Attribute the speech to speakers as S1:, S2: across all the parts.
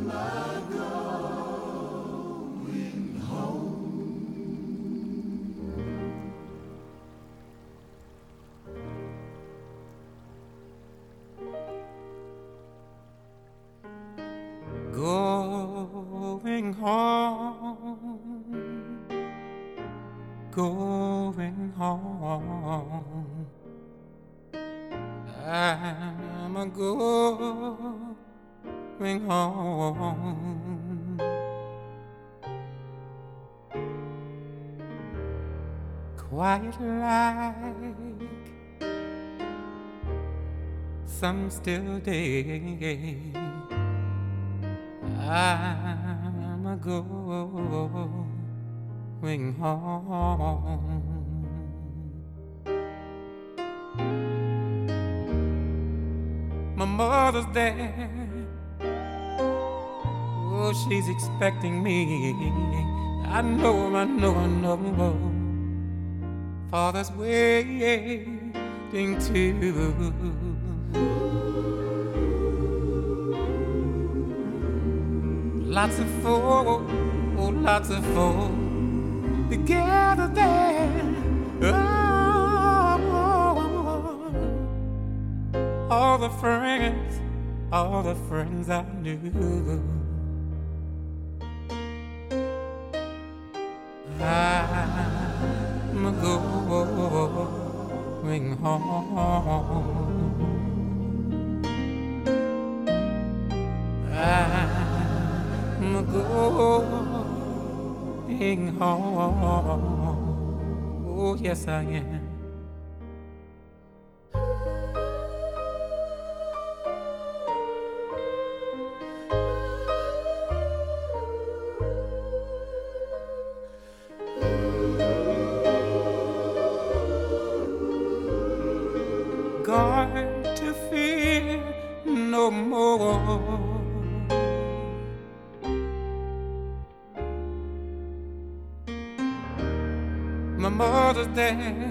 S1: Going home, going home. I'm a going home. Quiet like some still day. I'm a going home. My mother's there. Oh, she's expecting me. I know. Father's waiting too. Lots of folk together there. Oh, all the friends I knew. I'm going home. I'm going home. Oh, yes, I am. Going to fear no more. My mother's there.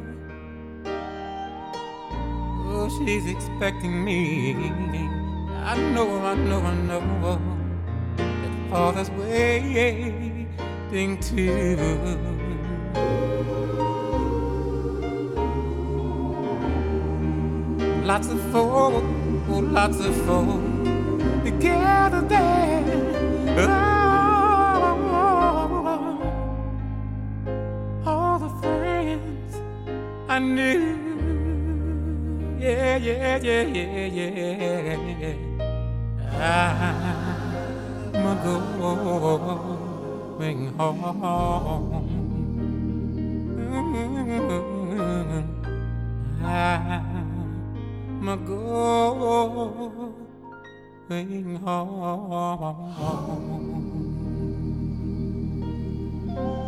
S1: Oh, she's expecting me. I know that Father's waiting too. Lots of folk together there. All the friends I knew. Yeah. I'm going home. I'm going home.